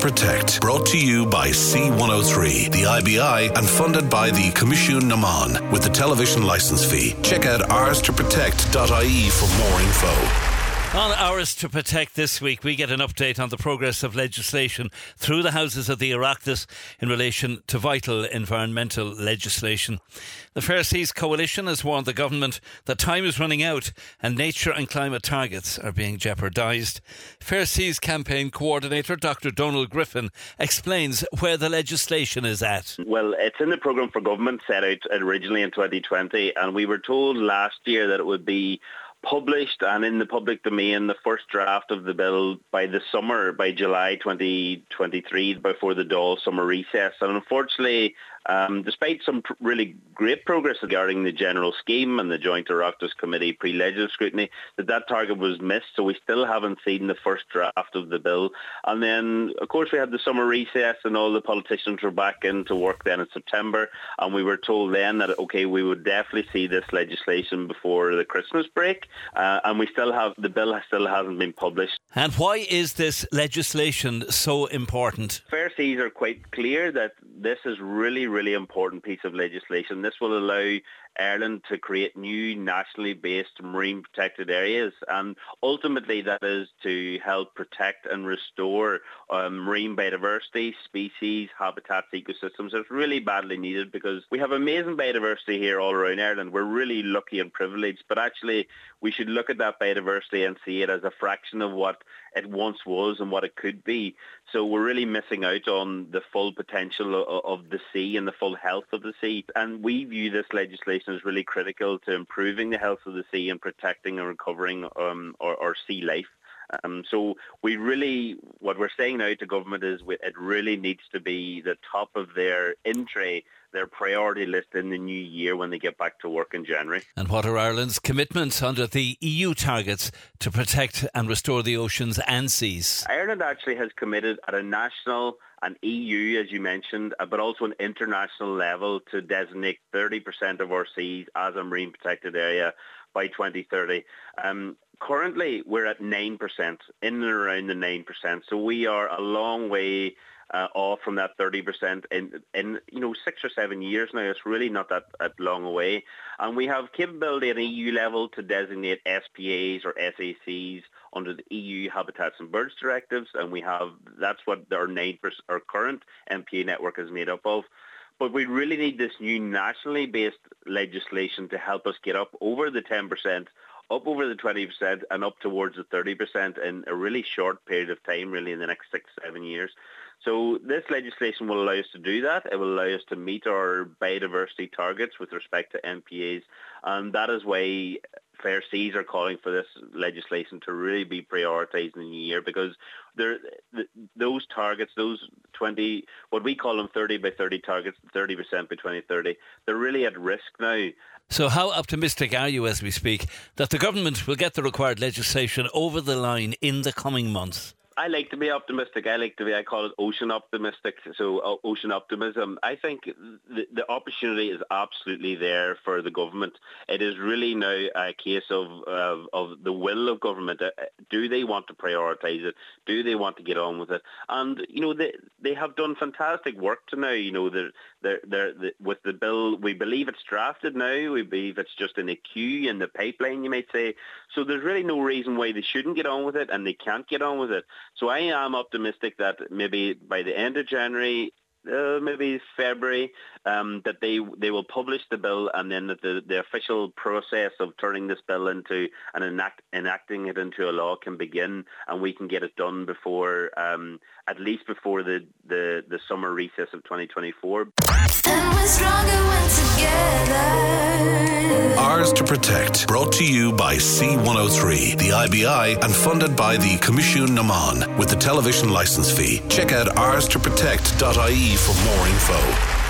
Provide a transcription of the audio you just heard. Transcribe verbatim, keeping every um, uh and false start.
Protect, brought to you by C one oh three, the I B I, and funded by the Comisiún na Mán with the television licence fee. Check out ours to protect dot I E for more info. On Ours to Protect this week, we get an update on the progress of legislation through the houses of the Oireachtas in relation to vital environmental legislation. The Fair Seas Coalition has warned the government that time is running out and nature and climate targets are being jeopardised. Fair Seas campaign coordinator Doctor Donald Griffin explains where the legislation is at. Well, it's in the programme for government set out originally in twenty twenty, and we were told last year that it would be published and in the public domain, the first draft of the bill by the summer, by July twenty twenty-three, before the Dáil summer recess. And unfortunately, um, despite some pr- really great progress regarding the general scheme and the Joint Oireachtas Committee pre-legislative scrutiny, that that target was missed. So we still haven't seen the first draft of the bill. And then, of course, we had the summer recess and all the politicians were back into work then in September. And we were told then that, OK, we would definitely see this legislation before the Christmas break. Uh, and we still have, the bill still hasn't been published. And why is this legislation so important? Fair Seas are quite clear that this is really, really important piece of legislation. This will allow Ireland to create new nationally based marine protected areas, and ultimately that is to help protect and restore um, marine biodiversity, species, habitats, ecosystems. It's really badly needed because we have amazing biodiversity here all around Ireland. We're really lucky and privileged, but actually we should look at that biodiversity and see it as a fraction of what it once was and what it could be. So we're really missing out on the full potential of, of the sea and the full health of the sea. And we view this legislation as really critical to improving the health of the sea and protecting and recovering um, our, our sea life. Um, so we really, what we're saying now to government is we, it really needs to be the top of their in-tray, their priority list in the new year when they get back to work in January. And what are Ireland's commitments under the E U targets to protect and restore the oceans and seas? Ireland actually has committed at a national and E U, as you mentioned, but also an international level to designate thirty percent of our seas as a marine protected area by twenty thirty. Um, currently, we're at nine percent, in and around the nine percent. So we are a long way uh, off from that thirty percent in, in, you know, six or seven years now. It's really not that, that long away. And we have capability at E U level to designate S P As or S A Cs under the E U Habitats and Birds Directives. And we have, that's what our nine percent, our current M P A network is made up of. But we really need this new nationally based legislation to help us get up over the ten percent, up over the twenty percent and up towards the thirty percent in a really short period of time, really in the next six, seven years. So this legislation will allow us to do that. It will allow us to meet our biodiversity targets with respect to M P As. And that is why Fair Seas are calling for this legislation to really be prioritised in the new year, because there, th- those targets, those twenty, what we call them thirty by thirty targets, thirty percent by twenty thirty, they're really at risk now. So how optimistic are you as we speak that the government will get the required legislation over the line in the coming months? I like to be optimistic. I like to be, I call it ocean optimistic, so uh, ocean optimism. I think the, the opportunity is absolutely there for the government. It is really now a case of uh, of the will of government. Uh, do they want to prioritise it? Do they want to get on with it? And, you know, they they have done fantastic work to now. You know, they're, they're, they're, they're, with the bill, we believe it's drafted now. We believe it's just in a queue, in the pipeline, you might say. So there's really no reason why they shouldn't get on with it, and they can't get on with it. So I am optimistic that maybe by the end of January, uh, maybe February, um, that they they will publish the bill, and then that the, the official process of turning this bill into and enact, enacting it into a law can begin, and we can get it done before, um, at least before the, the, the summer recess of twenty twenty-four. And we're stronger when together. Ours to Protect, brought to you by C one oh three, the I B I, and funded by the Comisiún na Mán with the television licence fee. Check out ours to protect dot I E for more info.